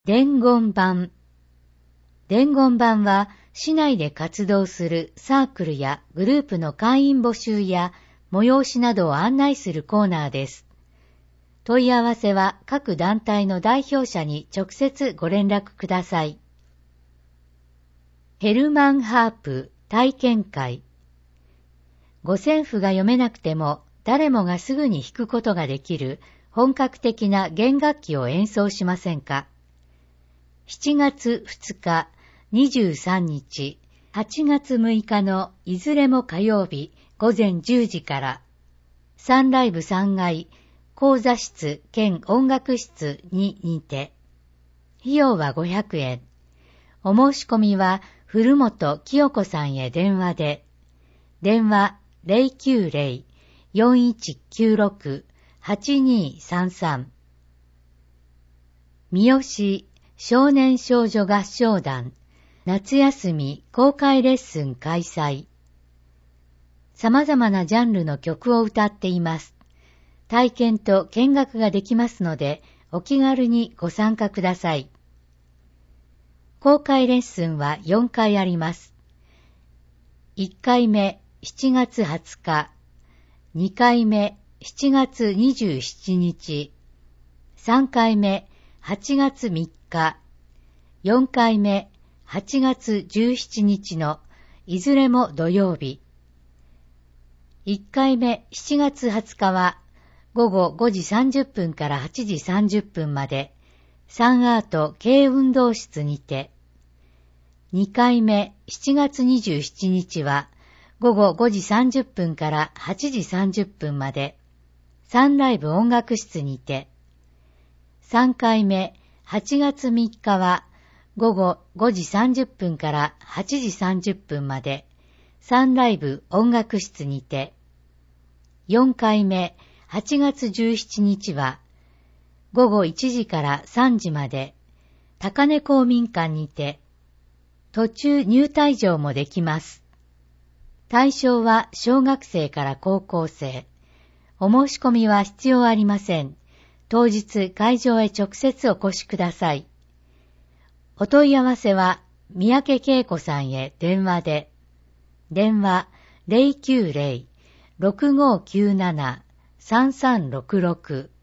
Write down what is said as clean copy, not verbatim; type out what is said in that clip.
伝言板。伝言板は市内で活動するサークルやグループの会員募集や催しなどを案内するコーナーです。問い合わせは各団体の代表者に直接ご連絡ください。ヘルマンハープ体験会。五線譜が読めなくても誰もがすぐに弾くことができる本格的な弦楽器を演奏しませんか。7月2日、23日、8月6日のいずれも火曜日午前10時からサンライブ3階講座室兼音楽室にて、費用は500円。お申し込みは古本清子さんへ電話で、電話 090-4196-8233。三好少年少女合唱団夏休み公開レッスン開催。様々なジャンルの曲を歌っています。体験と見学ができますので、お気軽にご参加ください。公開レッスンは4回あります。1回目7月20日、2回目7月27日、3回目8月3日、4回目8月17日のいずれも土曜日。1回目7月20日は午後5時30分から8時30分まで、サンアート軽運動室にて、2回目7月27日は午後5時30分から8時30分まで、サンライブ音楽室にて、3回目8月3日は午後5時30分から8時30分まで、サンライブ音楽室にて、4回目8月17日は午後1時から3時まで、高根公民館にて、途中入退場もできます。対象は小学生から高校生。お申し込みは必要ありません。当日会場へ直接お越しください。お問い合わせは三宅恵子さんへ電話で。電話 090-6597-3366